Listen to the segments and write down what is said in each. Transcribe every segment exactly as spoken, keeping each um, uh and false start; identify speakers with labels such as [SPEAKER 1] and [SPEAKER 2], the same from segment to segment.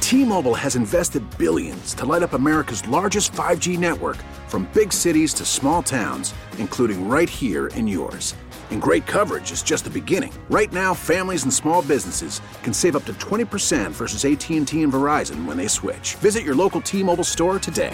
[SPEAKER 1] T-Mobile has invested billions to light up America's largest five G network, from big cities to small towns, including right here in yours. And great coverage is just the beginning. Right now, families and small businesses can save up to twenty percent versus A T and T and Verizon when they switch. Visit your local T-Mobile store today.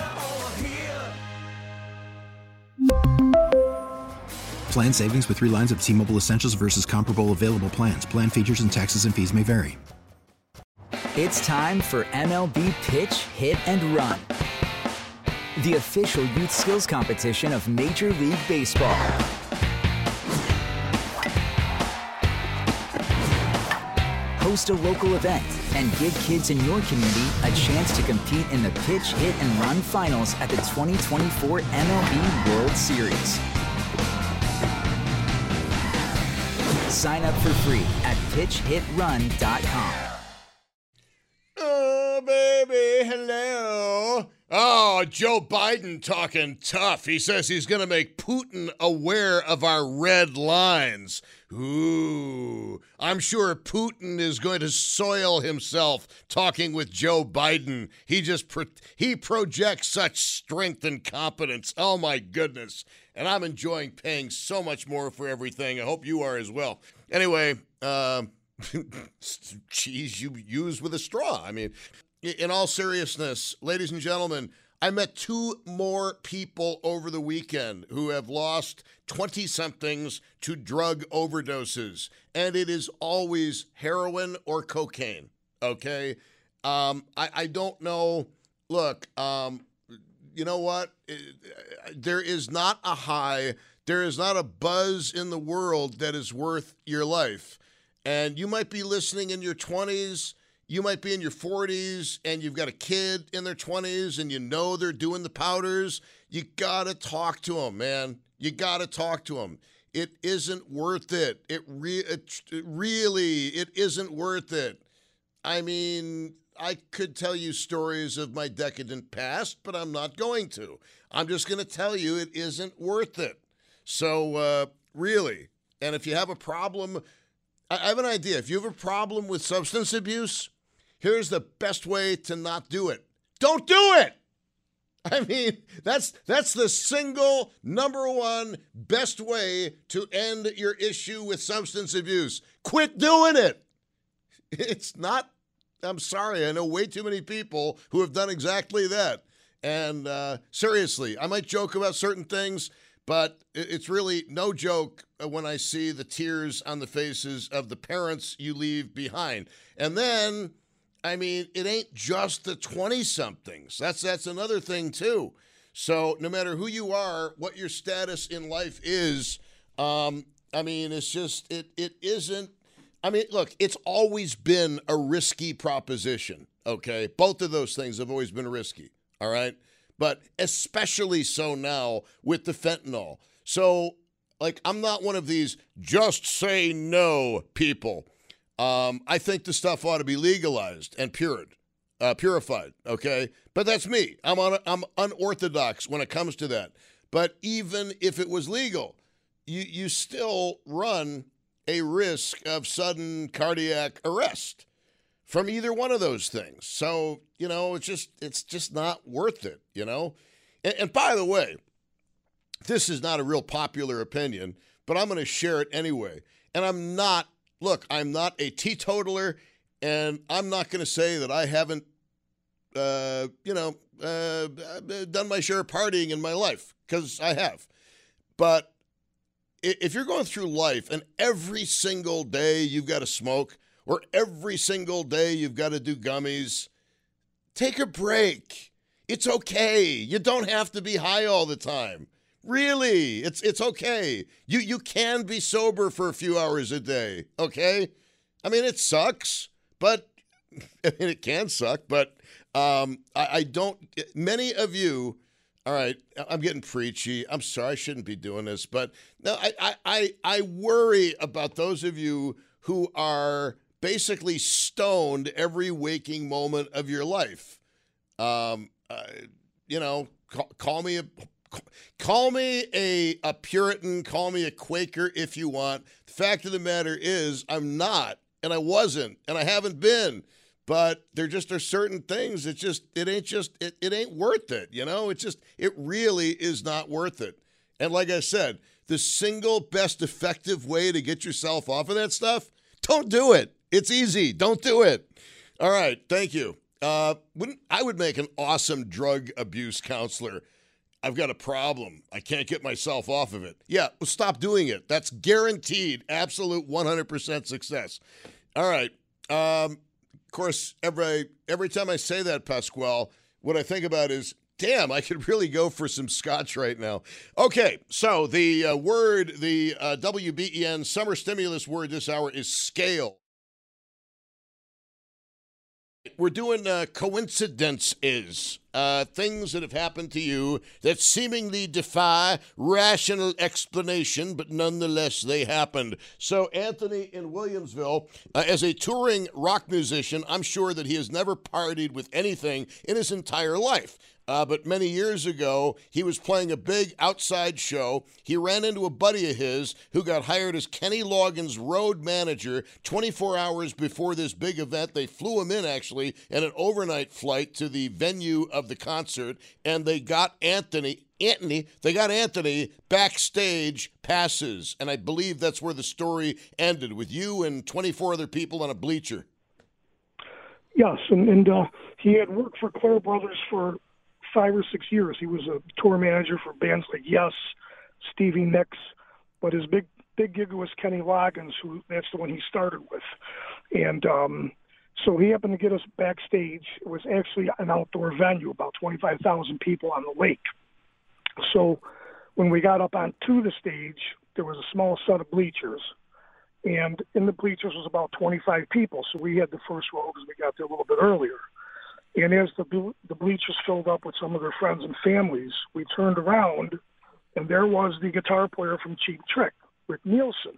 [SPEAKER 2] Plan savings with three lines of T-Mobile Essentials versus comparable available plans. Plan features and taxes and fees may vary.
[SPEAKER 3] It's time for M L B Pitch, Hit, and Run, the official youth skills competition of Major League Baseball. Host a local event and give kids in your community a chance to compete in the Pitch, Hit, and Run finals at the twenty twenty-four M L B World Series. Sign up for free at pitch hit run dot com.
[SPEAKER 4] Oh, baby, hello. Oh, Joe Biden talking tough. He says he's going to make Putin aware of our red lines. Ooh, I'm sure Putin is going to soil himself talking with Joe Biden. He just pro- he projects such strength and competence. Oh, my goodness. And I'm enjoying paying so much more for everything. I hope you are as well. Anyway, uh, cheese you use with a straw. I mean, in all seriousness, ladies and gentlemen, I met two more people over the weekend who have lost twenty-somethings to drug overdoses, and it is always heroin or cocaine, okay? Um, I, I don't know. Look, um, you know what? There is not a high, there is not a buzz in the world that is worth your life. And you might be listening in your twenties, you might be in your forties, and you've got a kid in their twenties, and you know they're doing the powders. You got to talk to them, man. You got to talk to them. It isn't worth it. It, re- it really, it isn't worth it. I mean, I could tell you stories of my decadent past, but I'm not going to. I'm just going to tell you it isn't worth it. So, uh, really, and if you have a problem, I have an idea. If you have a problem with substance abuse, here's the best way to not do it. Don't do it! I mean, that's that's the single number one best way to end your issue with substance abuse. Quit doing it! It's not, I'm sorry, I know way too many people who have done exactly that. And uh, seriously, I might joke about certain things, but it's really no joke when I see the tears on the faces of the parents you leave behind. And then, I mean, it ain't just the twenty-somethings. That's that's another thing, too. So no matter who you are, what your status in life is, um, I mean, it's just, it it isn't, I mean, look, it's always been a risky proposition, okay? Both of those things have always been risky, all right? But especially so now with the fentanyl. So, like, I'm not one of these just say no people. Um, I think the stuff ought to be legalized and pured, uh, purified, okay? But that's me. I'm on. I'm unorthodox when it comes to that. But even if it was legal, you you still run a risk of sudden cardiac arrest from either one of those things. So, you know, it's just it's just not worth it, you know? And, and by the way, this is not a real popular opinion, but I'm going to share it anyway. And I'm not, look, I'm not a teetotaler, and I'm not going to say that I haven't, uh, you know, uh, done my share of partying in my life, because I have. But if you're going through life and every single day you've got to smoke, or every single day you've got to do gummies, take a break. It's okay. You don't have to be high all the time. Really, it's it's okay. You you can be sober for a few hours a day, okay? I mean, it sucks, but I mean, it can suck, but um, I, I don't, many of you, all right, I'm getting preachy. I'm sorry, I shouldn't be doing this, but no, I I I, I worry about those of you who are basically stoned every waking moment of your life. Um, uh, you know, call, call me a call me a, a Puritan, call me a Quaker if you want. The fact of the matter is I'm not, and I wasn't, and I haven't been. but there just are certain things. It just, it ain't just, it, it ain't worth it. You know, it's just, it really is not worth it. And like I said, the single best effective way to get yourself off of that stuff, don't do it. It's easy. Don't do it. All right. Thank you. Uh, wouldn't I would make an awesome drug abuse counselor. I've got a problem. I can't get myself off of it. Yeah, well, stop doing it. That's guaranteed, absolute one hundred percent success. All right. Um, of course, every every time I say that, Pasquale, what I think about is, damn, I could really go for some scotch right now. Okay, so the uh, word, the uh, W B E N summer stimulus word this hour is scale. We're doing uh, coincidences, uh, things that have happened to you that seemingly defy rational explanation, but nonetheless they happened. So Anthony in Williamsville, uh, as a touring rock musician, I'm sure that he has never partied with anything in his entire life. Uh, but many years ago, he was playing a big outside show. He ran into a buddy of his who got hired as Kenny Loggins' road manager twenty-four hours before this big event. They flew him in, actually, in an overnight flight to the venue of the concert, and they got Anthony, Anthony, they got Anthony backstage passes. And I believe that's where the story ended, with you and twenty-four other people on a bleacher.
[SPEAKER 5] Yes, and, and uh, he had worked for Clare Brothers for five or six years. He was a tour manager for bands like Yes, Stevie Nicks, but his big big gig was Kenny Loggins, who that's the one he started with. And um, so he happened to get us backstage. It was actually an outdoor venue, about twenty-five thousand people on the lake. So when we got up onto the stage, there was a small set of bleachers. And in the bleachers was about twenty-five people. So we had the first row because we got there a little bit earlier. And as the the bleachers filled up with some of their friends and families, we turned around, and there was the guitar player from Cheap Trick, Rick Nielsen.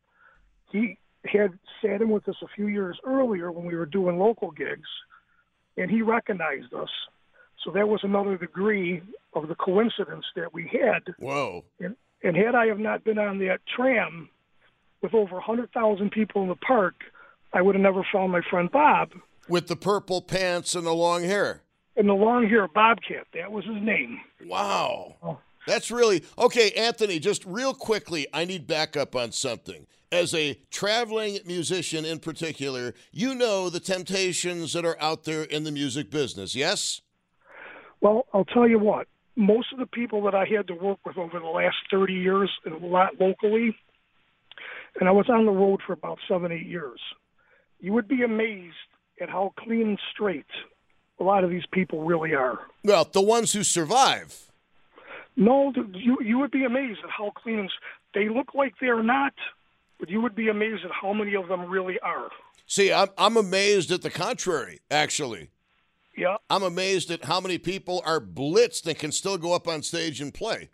[SPEAKER 5] He had sat in with us a few years earlier when we were doing local gigs, and he recognized us. So that was another degree of the coincidence that we had.
[SPEAKER 4] Whoa.
[SPEAKER 5] And, and had I have not been on that tram with over one hundred thousand people in the park, I would have never found my friend Bob.
[SPEAKER 4] With the purple pants and the long hair.
[SPEAKER 5] And the long hair, Bobcat. That was his name.
[SPEAKER 4] Wow. Oh. That's really... Okay, Anthony, just real quickly, I need backup on something. As a traveling musician in particular, you know the temptations that are out there in the music business, yes?
[SPEAKER 5] Well, I'll tell you what. Most of the people that I had to work with over the last thirty years, and a lot locally, and I was on the road for about seven, eight years, you would be amazed at how clean and straight a lot of these people really are.
[SPEAKER 4] Well, the ones who survive.
[SPEAKER 5] No, you you would be amazed at how clean and they look like they're not, but you would be amazed at how many of them really are.
[SPEAKER 4] See, I'm I'm amazed at the contrary, actually.
[SPEAKER 5] Yeah.
[SPEAKER 4] I'm amazed at how many people are blitzed and can still go up on stage and play.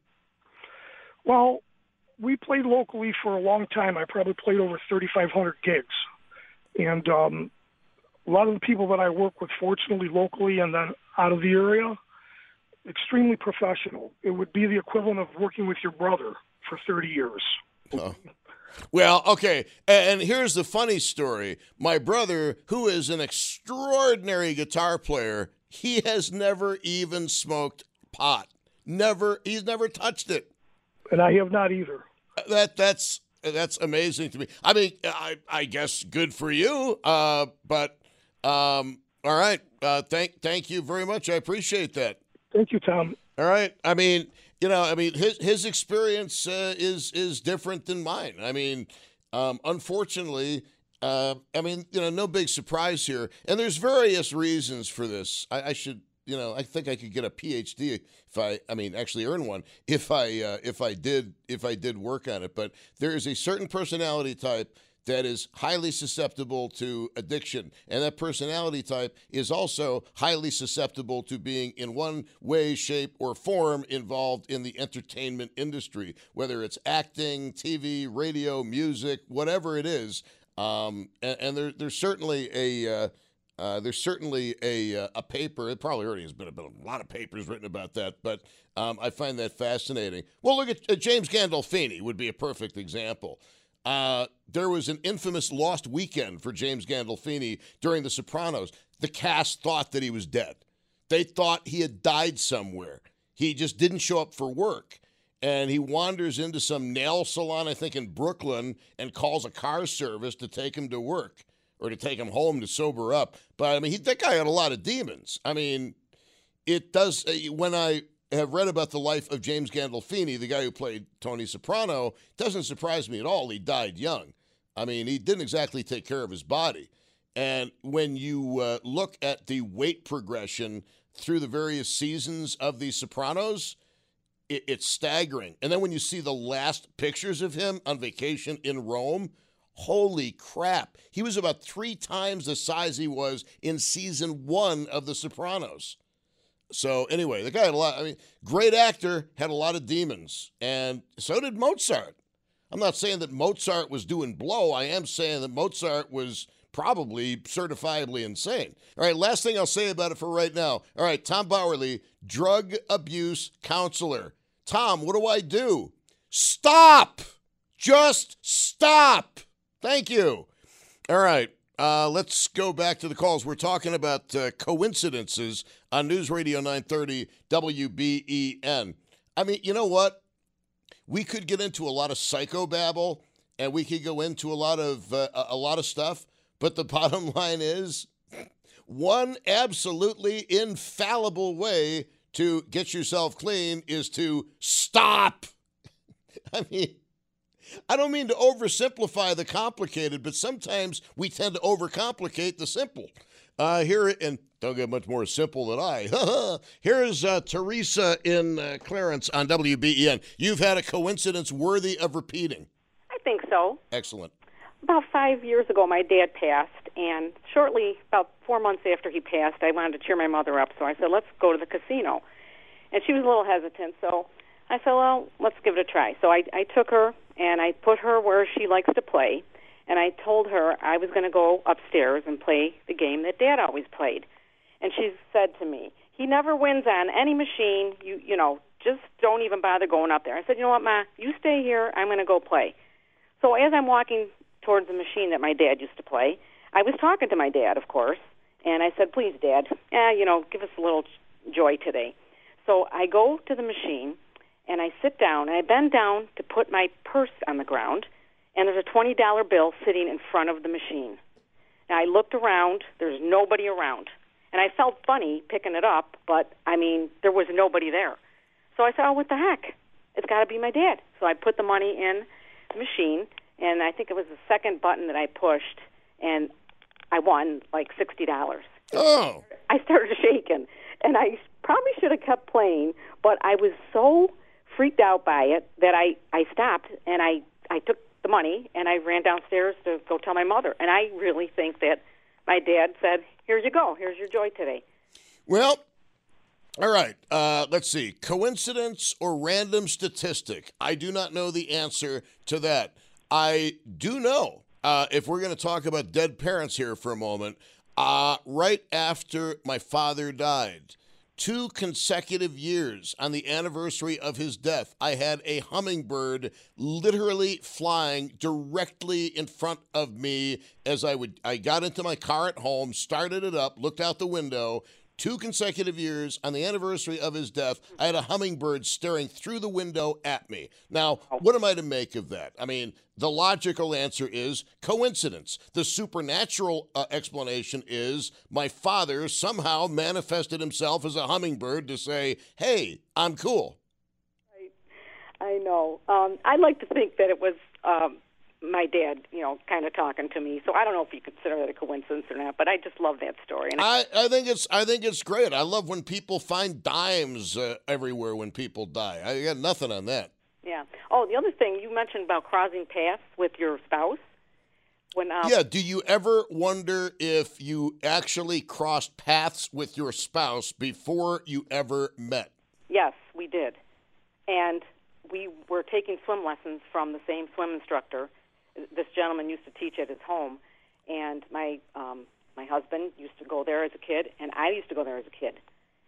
[SPEAKER 5] Well, we played locally for a long time. I probably played over thirty-five hundred gigs. And um a lot of the people that I work with, fortunately, locally and then out of the area, extremely professional. It would be the equivalent of working with your brother for thirty years.
[SPEAKER 4] Oh. Well, okay, and here's the funny story. My brother, who is an extraordinary guitar player, he has never even smoked pot. Never, he's never touched it.
[SPEAKER 5] And I have not either.
[SPEAKER 4] That That's that's amazing to me. I mean, I, I guess good for you, uh, but... Um, all right. Uh, thank, thank you very much. I appreciate that.
[SPEAKER 5] Thank you, Tom.
[SPEAKER 4] All right. I mean, you know, I mean, his, his experience, uh, is, is different than mine. I mean, um, unfortunately, uh, I mean, you know, no big surprise here. And there's various reasons for this. I, I should, you know, I think I could get a P H D if I, I mean, actually earn one if I, uh, if I did, if I did work on it. But there is a certain personality type that is highly susceptible to addiction. And that personality type is also highly susceptible to being in one way, shape, or form involved in the entertainment industry, whether it's acting, T V, radio, music, whatever it is. Um, and and there, there's certainly a uh, uh, there's certainly a uh, a paper. It probably already has been a, been a lot of papers written about that, but um, I find that fascinating. Well, look at uh, James Gandolfini would be a perfect example. Uh, there was an infamous lost weekend for James Gandolfini during The Sopranos. The cast thought that he was dead. They thought he had died somewhere. He just didn't show up for work. And he wanders into some nail salon, I think, in Brooklyn, and calls a car service to take him to work or to take him home to sober up. But, I mean, he, that guy had a lot of demons. I mean, it does, when I have read about the life of James Gandolfini, the guy who played Tony Soprano, it doesn't surprise me at all. He died young. I mean, he didn't exactly take care of his body. And when you uh, look at the weight progression through the various seasons of The Sopranos, it, it's staggering. And then when you see the last pictures of him on vacation in Rome, holy crap. He was about three times the size he was in season one of The Sopranos. So anyway, the guy had a lot, I mean, great actor, had a lot of demons. And so did Mozart. I'm not saying that Mozart was doing blow. I am saying that Mozart was probably certifiably insane. All right, last thing I'll say about it for right now. All right, Tom Bowerly, drug abuse counselor. Tom, what do I do? Stop! Just stop! Thank you. All right, uh, let's go back to the calls. We're talking about uh, coincidences on News Radio nine thirty W B E N. I mean, you know what? We could get into a lot of psychobabble, and we could go into a lot of uh, a lot of stuff. But the bottom line is, one absolutely infallible way to get yourself clean is to stop. I mean, I don't mean to oversimplify the complicated, but sometimes we tend to overcomplicate the simple. Uh, here, and don't get much more simple than I. Here's uh, Teresa in uh, Clarence on W B E N. You've had a coincidence worthy of repeating.
[SPEAKER 6] I think so.
[SPEAKER 4] Excellent.
[SPEAKER 6] About five years ago, my dad passed, and shortly, about four months after he passed, I wanted to cheer my mother up, so I said, let's go to the casino. And she was a little hesitant, so I said, well, let's give it a try. So I, I took her, and I put her where she likes to play, and I told her I was going to go upstairs and play the game that Dad always played. And she said to me, he never wins on any machine, you you know, just don't even bother going up there. I said, you know what, Ma, you stay here, I'm going to go play. So as I'm walking towards the machine that my dad used to play, I was talking to my dad, of course, and I said, please, Dad, eh, you know, give us a little joy today. So I go to the machine, and I sit down, and I bend down to put my purse on the ground, and there's a twenty dollar bill sitting in front of the machine. Now, I looked around. There's nobody around. And I felt funny picking it up, but, I mean, there was nobody there. So I said, oh, what the heck? It's got to be my dad. So I put the money in the machine, and I think it was the second button that I pushed, and I won like sixty dollars.
[SPEAKER 4] Oh.
[SPEAKER 6] I started shaking, and I probably should have kept playing, but I was so freaked out by it that I, I stopped, and I, I took the money, and I ran downstairs to go tell my mother. And I really think that my dad said, here you go, here's your joy today.
[SPEAKER 4] Well, all right, uh, let's see. Coincidence or random statistic? I do not know the answer to that. I do know, uh, if we're going to talk about dead parents here for a moment, uh, right after my father died, two consecutive years on the anniversary of his death, I had a hummingbird literally flying directly in front of me as I would. I got into my car at home, started it up, looked out the window. Two consecutive years on the anniversary of his death, I had a hummingbird staring through the window at me. Now, what am I to make of that? I mean, the logical answer is coincidence. The supernatural uh, explanation is my father somehow manifested himself as a hummingbird to say, hey, I'm cool.
[SPEAKER 6] Right. I know. Um, I'd like to think that it was um, my dad, you know, kind of talking to me. So I don't know if you consider that a coincidence or not, but I just love that story. And
[SPEAKER 4] I, I think it's I think it's great. I love when people find dimes uh, everywhere when people die. I got nothing on that.
[SPEAKER 6] Yeah. Oh, the other thing you mentioned about crossing paths with your spouse. When um,
[SPEAKER 4] yeah. Do you ever wonder if you actually crossed paths with your spouse before you ever met?
[SPEAKER 6] Yes, we did, and we were taking swim lessons from the same swim instructor. This gentleman used to teach at his home, and my um, my husband used to go there as a kid, and I used to go there as a kid.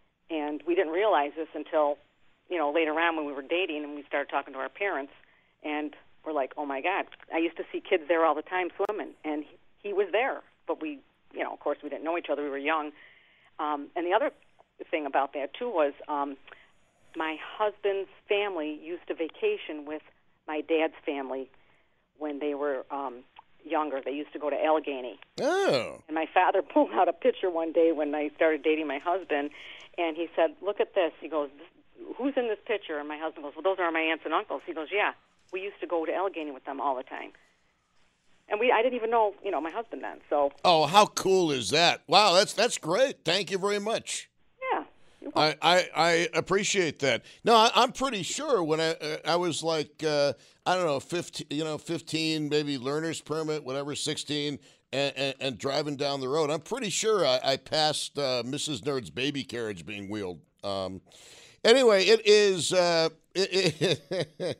[SPEAKER 6] And we didn't realize this until, you know, later on when we were dating and we started talking to our parents. And, of were like, oh, my God, I used to see kids there all the time swimming, and he, he was there. But we, you know, of course, we didn't know each other. We were young. Um, and the other thing about that, too, was um, my husband's family used to vacation with my dad's family when they were um, younger. They used to go to Allegheny.
[SPEAKER 4] Oh.
[SPEAKER 6] And my father pulled out a picture one day when I started dating my husband, and he said, look at this. He goes, who's in this picture? And my husband goes, well, those are my aunts and uncles. He goes, yeah, we used to go to Allegheny with them all the time. And we, I didn't even know, you know, my husband then. So.
[SPEAKER 4] Oh, how cool is that? Wow, that's that's great. Thank you very much.
[SPEAKER 6] Yeah.
[SPEAKER 4] I, I, I appreciate that. No, I, I'm pretty sure when I uh, I was like uh, I don't know fifteen, you know, fifteen, maybe learner's permit, whatever, sixteen, and, and, and driving down the road. I'm pretty sure I, I passed uh, Missus Nerd's baby carriage being wheeled. Um, anyway, it is. Uh, it, it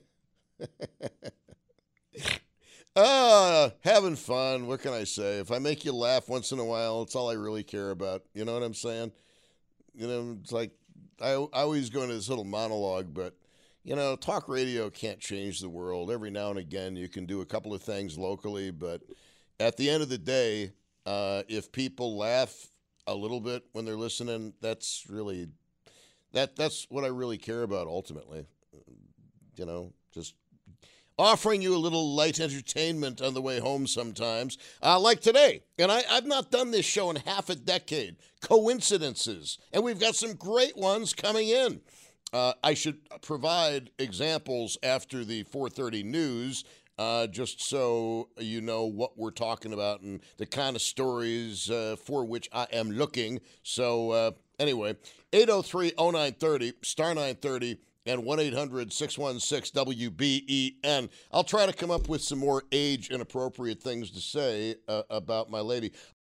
[SPEAKER 4] Uh, having fun. What can I say? If I make you laugh once in a while, it's all I really care about. You know what I'm saying? You know, it's like I, I always go into this little monologue, but, you know, talk radio can't change the world. Every now and again, you can do a couple of things locally, but at the end of the day, uh, if people laugh a little bit when they're listening, that's really, that that's what I really care about ultimately. You know, just offering you a little light entertainment on the way home sometimes, uh, like today. And I, I've not done this show in half a decade. Coincidences. And we've got some great ones coming in. Uh, I should provide examples after the four thirty news, uh, just so you know what we're talking about and the kind of stories uh, for which I am looking. So uh, anyway, eight oh three oh nine thirty, star nine thirty, and one eight hundred six one six W B E N. I'll try to come up with some more age-inappropriate things to say uh, about my lady.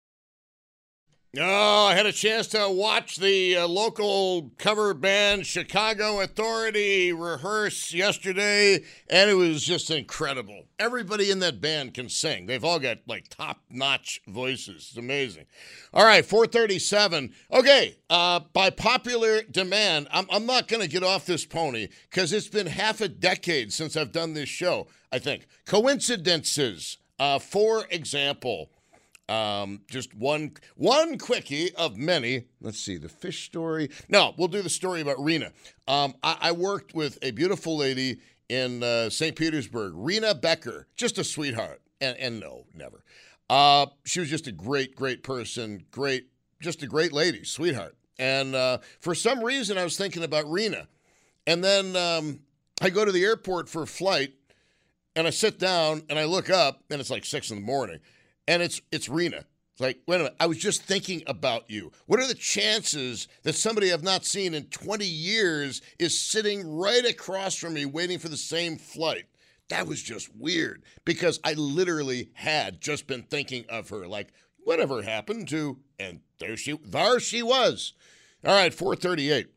[SPEAKER 4] Oh, I had a chance to watch the uh, local cover band Chicago Authority rehearse yesterday, and it was just incredible. Everybody in that band can sing. They've all got, like, top-notch voices. It's amazing. All right, four thirty-seven. Okay, uh, by popular demand, I'm, I'm not going to get off this pony because it's been half a decade since I've done this show, I think. Coincidences. Uh, for example... Um, just one one quickie of many. Let's see, the fish story. No, we'll do the story about Rena. Um, I, I worked with a beautiful lady in uh, Saint Petersburg, Rena Becker, just a sweetheart. And, and no, never. Uh, she was just a great, great person, great, just a great lady, sweetheart. And uh, for some reason, I was thinking about Rena. And then um, I go to the airport for a flight, and I sit down, and I look up, and it's like six in the morning. And it's it's Rena. It's like, wait a minute, I was just thinking about you. What are the chances that somebody I've not seen in twenty years is sitting right across from me waiting for the same flight? That was just weird because I literally had just been thinking of her. Like, whatever happened to, and there she, there she was. All right, four thirty-eight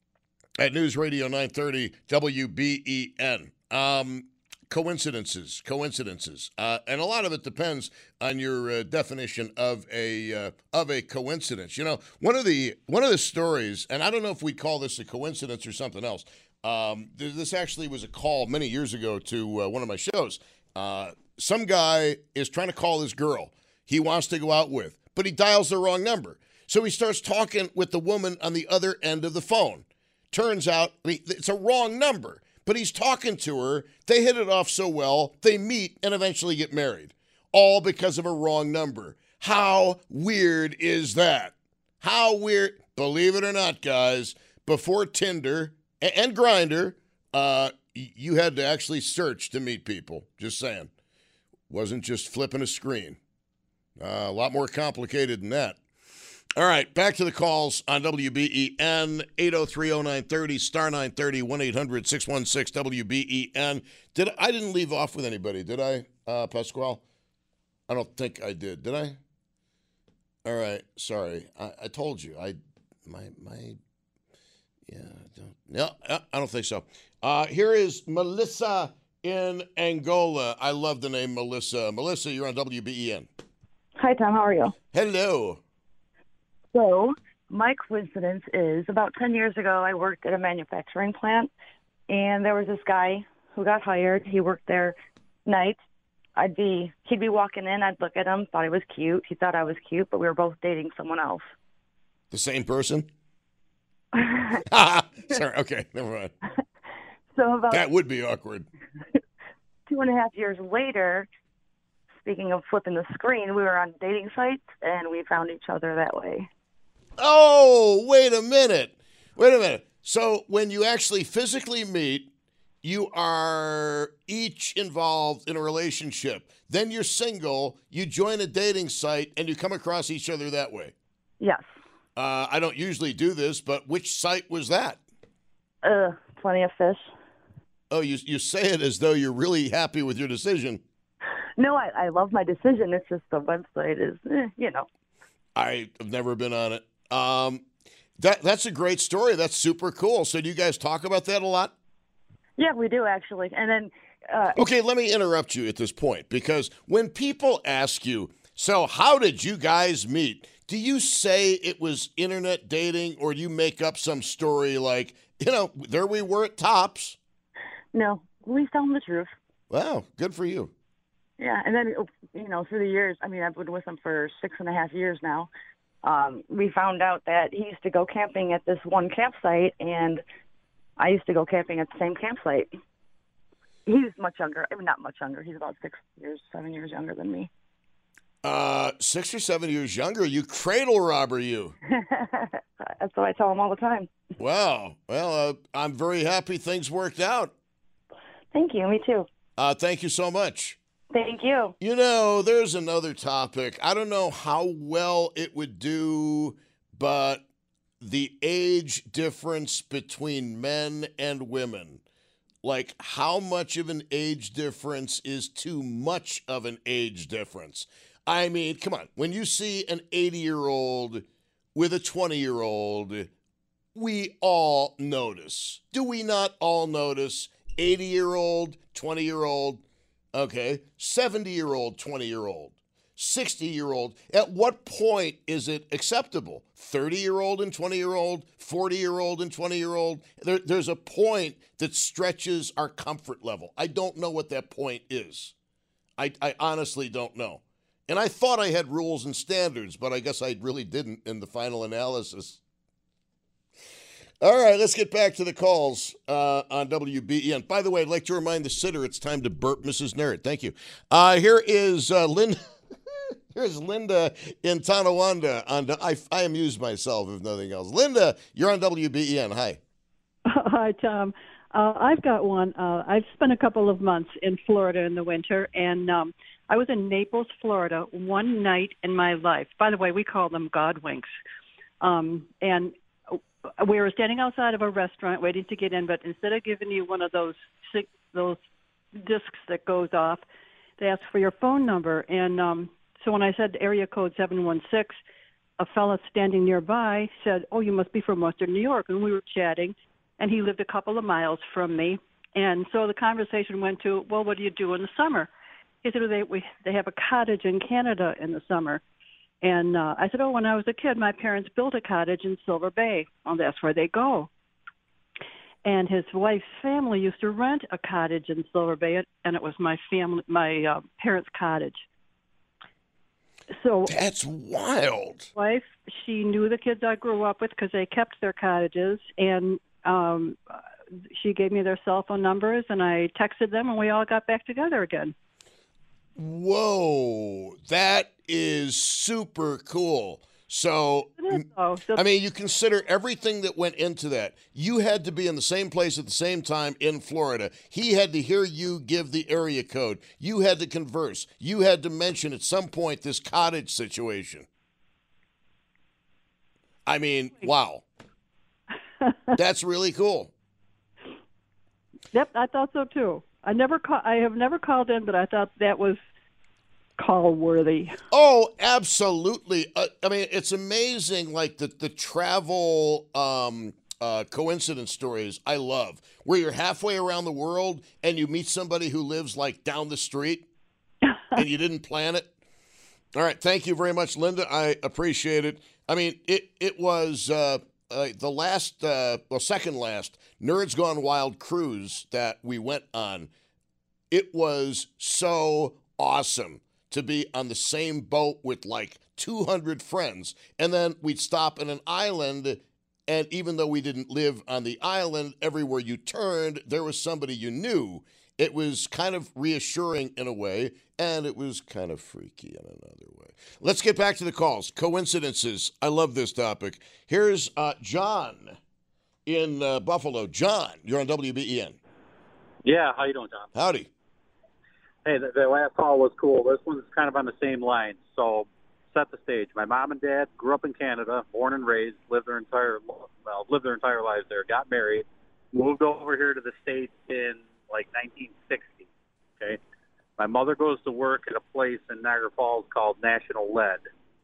[SPEAKER 4] at News Radio nine thirty W B E N. Um... Coincidences, coincidences, uh, and a lot of it depends on your uh, definition of a uh, of a coincidence. You know, one of the one of the stories, and I don't know if we'd call this a coincidence or something else. Um, this actually was a call many years ago to uh, one of my shows. Uh, some guy is trying to call this girl he wants to go out with, but he dials the wrong number. So he starts talking with the woman on the other end of the phone. Turns out I mean, it's a wrong number. But he's talking to her, they hit it off so well, they meet and eventually get married. All because of a wrong number. How weird is that? How weird, believe it or not, guys, before Tinder and Grindr, uh, you had to actually search to meet people. Just saying. Wasn't just flipping a screen. Uh, a lot more complicated than that. All right, back to the calls on W B E N, eight oh three oh nine thirty, star nine thirty, one eight hundred six one six W B E N. Did I didn't leave off with anybody, did I, uh, Pasquale? I don't think I did. Did I? All right, sorry. I, I told you. I my my yeah, I don't, no, I don't think so. Uh, here is Melissa in Angola. I love the name Melissa. Melissa, you're on W B E N.
[SPEAKER 7] Hi, Tom. How are you?
[SPEAKER 4] Hello.
[SPEAKER 7] So, my coincidence is about ten years ago, I worked at a manufacturing plant, and there was this guy who got hired. He worked there night, I'd be he'd be walking in. I'd look at him, thought he was cute. He thought I was cute, but we were both dating someone else.
[SPEAKER 4] The same person? Sorry. Okay. Never mind.
[SPEAKER 7] So about
[SPEAKER 4] that would be awkward.
[SPEAKER 7] Two and a half years later, speaking of flipping the screen, we were on dating sites and we found each other that way.
[SPEAKER 4] Oh, wait a minute. Wait a minute. So when you actually physically meet, you are each involved in a relationship. Then you're single, you join a dating site, and you come across each other that way.
[SPEAKER 7] Yes.
[SPEAKER 4] Uh, I don't usually do this, but which site was that?
[SPEAKER 7] Uh, Plenty of Fish.
[SPEAKER 4] Oh, you you say it as though you're really happy with your decision.
[SPEAKER 7] No, I, I love my decision. It's just the website is, eh, you know.
[SPEAKER 4] I've never been on it. Um, that that's a great story. That's super cool. So do you guys talk about that a lot?
[SPEAKER 7] Yeah, we do actually. And then uh,
[SPEAKER 4] okay, let me interrupt you at this point, because when people ask you, so how did you guys meet? Do you say it was internet dating, or do you make up some story like, you know, there we were at Tops?
[SPEAKER 7] No, we tell them the truth.
[SPEAKER 4] Wow, good for you.
[SPEAKER 7] Yeah, and then, you know, through the years, I mean, I've been with him for six and a half years now. Um, we found out that he used to go camping at this one campsite, and I used to go camping at the same campsite. He's much younger. I mean, not much younger. He's about six years, seven years younger than me.
[SPEAKER 4] Uh, six or seven years younger. You cradle robber, you.
[SPEAKER 7] That's what I tell him all the time.
[SPEAKER 4] Wow. Well, uh, I'm very happy things worked out.
[SPEAKER 7] Thank you. Me too.
[SPEAKER 4] Uh, thank you so much.
[SPEAKER 7] Thank you.
[SPEAKER 4] You know, there's another topic. I don't know how well it would do, but the age difference between men and women. Like, how much of an age difference is too much of an age difference? I mean, come on. When you see an eighty-year-old with a twenty-year-old, we all notice. Do we not all notice? eighty-year-old, twenty-year-old, okay, seventy-year-old, twenty-year-old, sixty-year-old. At what point is it acceptable? thirty-year-old and twenty-year-old, forty-year-old and twenty-year-old. There, there's a point that stretches our comfort level. I don't know what that point is. I, I honestly don't know. And I thought I had rules and standards, but I guess I really didn't in the final analysis. All right, let's get back to the calls uh, on W B E N. By the way, I'd like to remind the sitter it's time to burp Missus Nerd. Thank you. Uh, here is uh, Linda. Here's Linda in Tonawanda. On I, I amuse myself, if nothing else. Linda, you're on W B E N. Hi.
[SPEAKER 8] Hi, Tom. Uh, I've got one. Uh, I've spent a couple of months in Florida in the winter, and um, I was in Naples, Florida, one night in my life. By the way, we call them Godwinks. Um, and we were standing outside of a restaurant waiting to get in, but instead of giving you one of those those discs that goes off, they asked for your phone number. And um, so when I said area code seven one six, a fella standing nearby said, "Oh, you must be from Western New York." And we were chatting, and he lived a couple of miles from me. And so the conversation went to, "Well, what do you do in the summer?" He said, well, they, we, they have a cottage in Canada in the summer. And uh, I said, oh, when I was a kid, my parents built a cottage in Silver Bay. Well, that's where they go. And his wife's family used to rent a cottage in Silver Bay, and it was my family, my uh, parents' cottage. So
[SPEAKER 4] that's wild.
[SPEAKER 8] Wife, she knew the kids I grew up with because they kept their cottages, and um, she gave me their cell phone numbers, and I texted them, and we all got back together again.
[SPEAKER 4] Whoa, that is super cool. So, I mean, you consider everything that went into that. You had to be in the same place at the same time in Florida. He had to hear you give the area code. You had to converse. You had to mention at some point this cottage situation. I mean, wow. That's really cool.
[SPEAKER 8] Yep, I thought so too. I never call, I have never called in, but I thought that was call worthy.
[SPEAKER 4] Oh, absolutely. Uh, I mean, it's amazing, like the the travel um, uh, coincidence stories I love, where you're halfway around the world and you meet somebody who lives like down the street and you didn't plan it. All right. Thank you very much, Linda. I appreciate it. I mean, it, it was uh, uh, the last, uh, well, second last Nerds Gone Wild cruise that we went on. It was so awesome to be on the same boat with like two hundred friends. And then we'd stop in an island, and even though we didn't live on the island, everywhere you turned, there was somebody you knew. It was kind of reassuring in a way, and it was kind of freaky in another way. Let's get back to the calls. Coincidences. I love this topic. Here's uh, John in uh, Buffalo. John, you're on W B E N.
[SPEAKER 9] Yeah, how you doing, Tom?
[SPEAKER 4] Howdy.
[SPEAKER 9] Hey, the, the last call was cool. This one's kind of on the same line. So, set the stage. My mom and dad grew up in Canada, born and raised, lived their entire well, lived their entire lives there, got married, moved over here to the States in like nineteen sixty. Okay, my mother goes to work at a place in Niagara Falls called National Lead.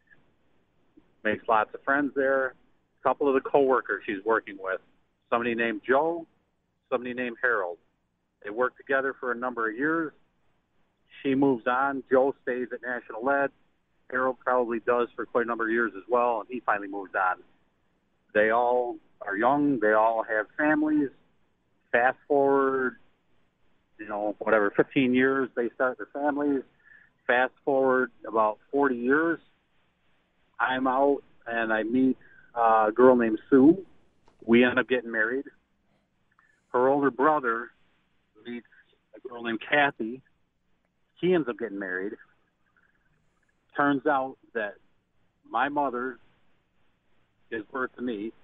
[SPEAKER 9] Makes lots of friends there. A couple of the coworkers she's working with, somebody named Joe, somebody named Harold. They work together for a number of years. She moves on. Joe stays at National Lead. Harold probably does for quite a number of years as well, and he finally moves on. They all are young. They all have families. Fast forward, you know, whatever, fifteen years, they start their families. Fast forward about forty years, I'm out and I meet uh, a girl named Sue. We end up getting married. Her older brother meets a girl named Kathy. He ends up getting married. Turns out that my mother is birth to me.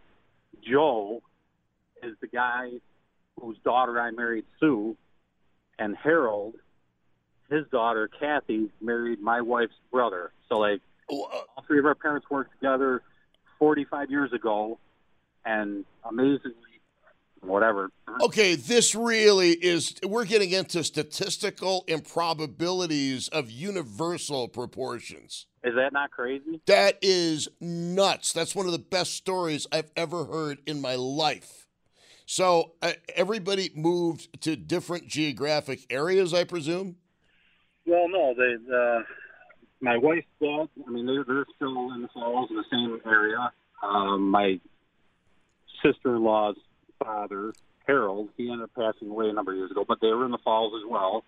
[SPEAKER 9] Joe is the guy whose daughter I married, Sue. And Harold, his daughter, Kathy, married my wife's brother. So, like, all three of our parents worked together forty-five years ago, and amazingly, whatever.
[SPEAKER 4] Okay, this really is, we're getting into statistical improbabilities of universal proportions.
[SPEAKER 9] Is that not crazy?
[SPEAKER 4] That is nuts. That's one of the best stories I've ever heard in my life. So uh, everybody moved to different geographic areas, I presume?
[SPEAKER 9] Well, no. They, uh, my wife's dad, I mean, they're, they're still in the Falls in the same area. Um, my sister-in-law's father, Harold, he ended up passing away a number of years ago, but they were in the Falls as well.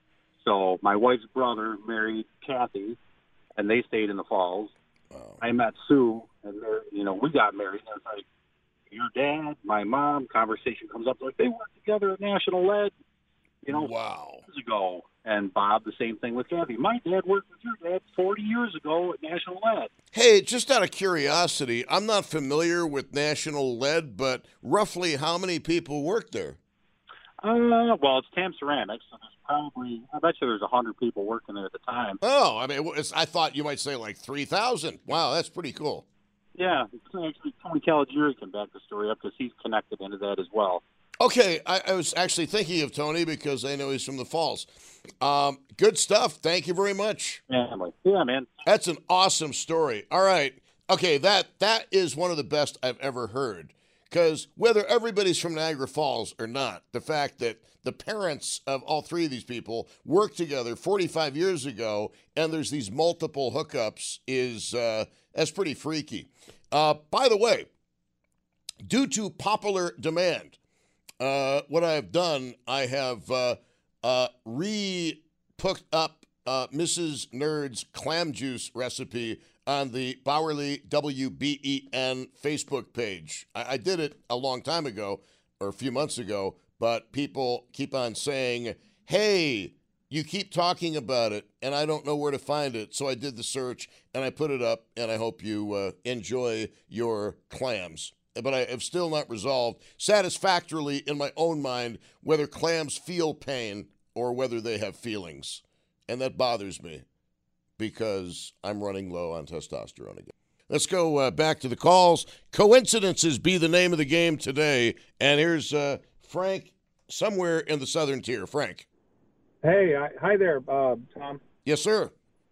[SPEAKER 9] So my wife's brother married Kathy, and they stayed in the Falls. Wow. I met Sue, and you know, we got married. And it's like, your dad, my mom, conversation comes up like they worked together at National Lead, you know,
[SPEAKER 4] wow,
[SPEAKER 9] years ago. And Bob, the same thing with Kathy. My dad worked with your dad forty years ago at National Lead.
[SPEAKER 4] Hey, just out of curiosity, I'm not familiar with National Lead, but roughly how many people work there?
[SPEAKER 9] Uh, well, it's Tam Ceramics, so there's probably, I bet you there's one hundred people working there at the time.
[SPEAKER 4] Oh, I mean, it's, I thought you might say like three thousand. Wow, that's pretty cool.
[SPEAKER 9] Yeah, it's actually Tony Caligiuri can back the story up because he's connected into that as well.
[SPEAKER 4] Okay, I, I was actually thinking of Tony because I know he's from the Falls. Um, good stuff. Thank you very much.
[SPEAKER 9] Yeah, like, yeah, man.
[SPEAKER 4] That's an awesome story. All right. Okay, that that is one of the best I've ever heard. Because whether everybody's from Niagara Falls or not, the fact that the parents of all three of these people worked together forty-five years ago and there's these multiple hookups is uh, that's pretty freaky. Uh, by the way, due to popular demand, uh, what I have done, I have uh, uh, re-put up uh, Missus Nerd's clam juice recipe on the Bowerly W B E N Facebook page. I, I did it a long time ago, or a few months ago, but people keep on saying, hey, you keep talking about it, and I don't know where to find it. So I did the search, and I put it up, and I hope you uh, enjoy your clams. But I have still not resolved satisfactorily in my own mind whether clams feel pain or whether they have feelings. And that bothers me, because I'm running low on testosterone again. Let's go uh, back to the calls. Coincidences be the name of the game today. And here's uh, Frank somewhere in the southern tier. Frank.
[SPEAKER 10] Hey, I, hi there, uh, Tom.
[SPEAKER 4] Yes, sir.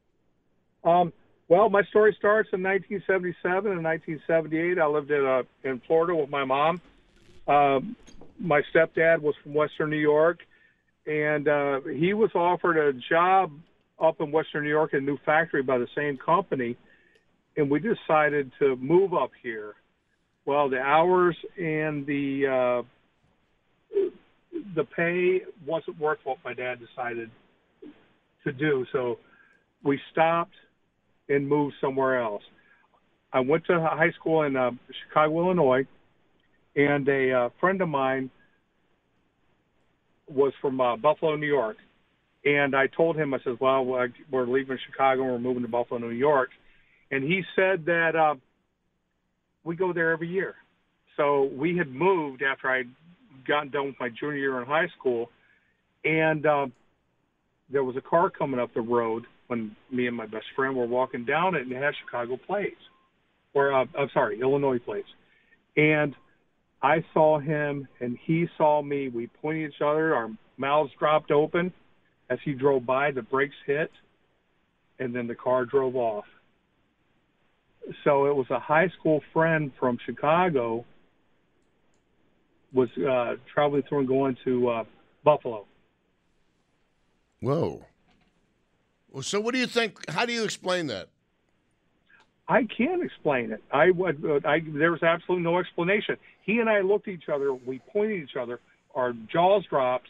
[SPEAKER 10] Um, well, my story starts in nineteen seventy-seven and nineteen seventy-eight. I lived in, uh, in Florida with my mom. Um, my stepdad was from Western New York, and uh, he was offered a job up in Western New York in a new factory by the same company, and we decided to move up here. Well, the hours and the uh, the pay wasn't worth what my dad decided to do. So we stopped and moved somewhere else. I went to high school in uh, Chicago, Illinois, and a uh, friend of mine was from uh, Buffalo, New York. And I told him, I said, well, we're leaving Chicago and we're moving to Buffalo, New York. And he said that uh, we go there every year. So we had moved after I'd gotten done with my junior year in high school. And uh, there was a car coming up the road when me and my best friend were walking down it, and it had Chicago plates. Or, uh, I'm sorry, Illinois plates. And I saw him, and he saw me. We pointed at each other. Our mouths dropped open. As he drove by, the brakes hit, and then the car drove off. So it was a high school friend from Chicago was uh, traveling through and going to uh, Buffalo.
[SPEAKER 4] Whoa. Well, so what do you think? How do you explain that?
[SPEAKER 10] I can't explain it. I would. Uh, I, there was absolutely no explanation. He and I looked at each other. We pointed at each other. Our jaws dropped.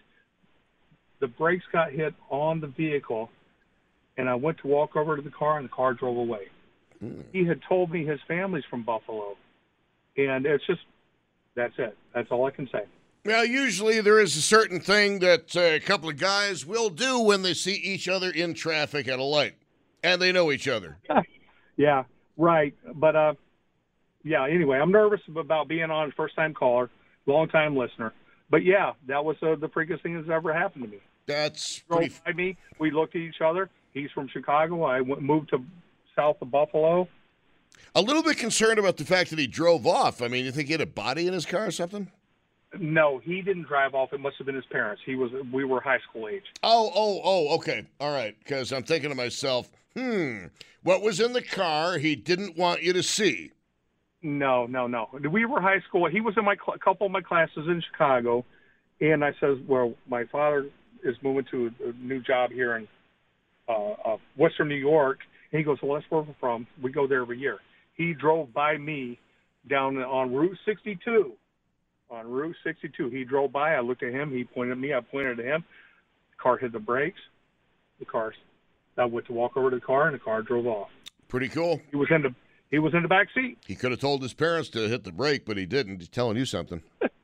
[SPEAKER 10] The brakes got hit on the vehicle, and I went to walk over to the car, and the car drove away. Hmm. He had told me his family's from Buffalo, and it's just, that's it. That's all I can say.
[SPEAKER 4] Well, usually there is a certain thing that uh, a couple of guys will do when they see each other in traffic at a light, and they know each other.
[SPEAKER 10] Yeah, right. But, uh, yeah, anyway, I'm nervous about being on, first-time caller, long-time listener. But, yeah, that was uh, the freakiest thing that's ever happened to me.
[SPEAKER 4] That's pretty...
[SPEAKER 10] Drove by me. We looked at each other. He's from Chicago. I went, moved to south of Buffalo.
[SPEAKER 4] A little bit concerned about the fact that he drove off. I mean, you think he had a body in his car or something?
[SPEAKER 10] No, he didn't drive off. It must have been his parents. He was. We were high school age.
[SPEAKER 4] Oh, oh, oh, okay. All right. Because I'm thinking to myself, hmm, what was in the car he didn't want you to see?
[SPEAKER 10] No, no, no. We were high school. He was in my cl- couple of my classes in Chicago, and I says, well, my father is moving to a, a new job here in uh, uh, Western New York. And he goes, well, that's where we're from. We go there every year. He drove by me down on Route sixty-two. On Route sixty-two, he drove by. I looked at him. He pointed at me. I pointed at him. The car hit the brakes. The car. I went to walk over to the car, and the car drove off.
[SPEAKER 4] Pretty cool.
[SPEAKER 10] He was in the he was in the back seat.
[SPEAKER 4] He could have told his parents to hit the brake, but he didn't. He's telling you something.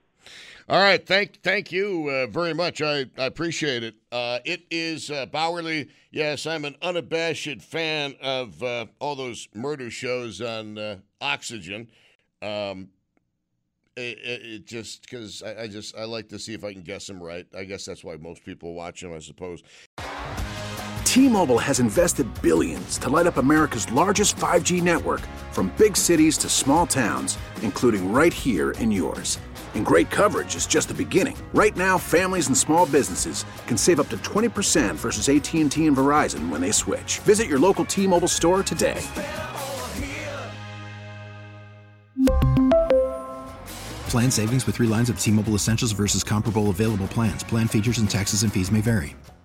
[SPEAKER 4] All right, thank thank you uh, very much. I, I appreciate it. Uh, it is uh, Bauerle. Yes, I'm an unabashed fan of uh, all those murder shows on uh, Oxygen. Um, it, it, it just because I, I just I like to see if I can guess them right. I guess that's why most people watch them, I suppose.
[SPEAKER 1] T-Mobile has invested billions to light up America's largest five G network, from big cities to small towns, including right here in yours. And great coverage is just the beginning. Right now, families and small businesses can save up to twenty percent versus A T and T and Verizon when they switch. Visit your local T-Mobile store today.
[SPEAKER 2] Plan savings with three lines of T-Mobile Essentials versus comparable available plans. Plan features and taxes and fees may vary.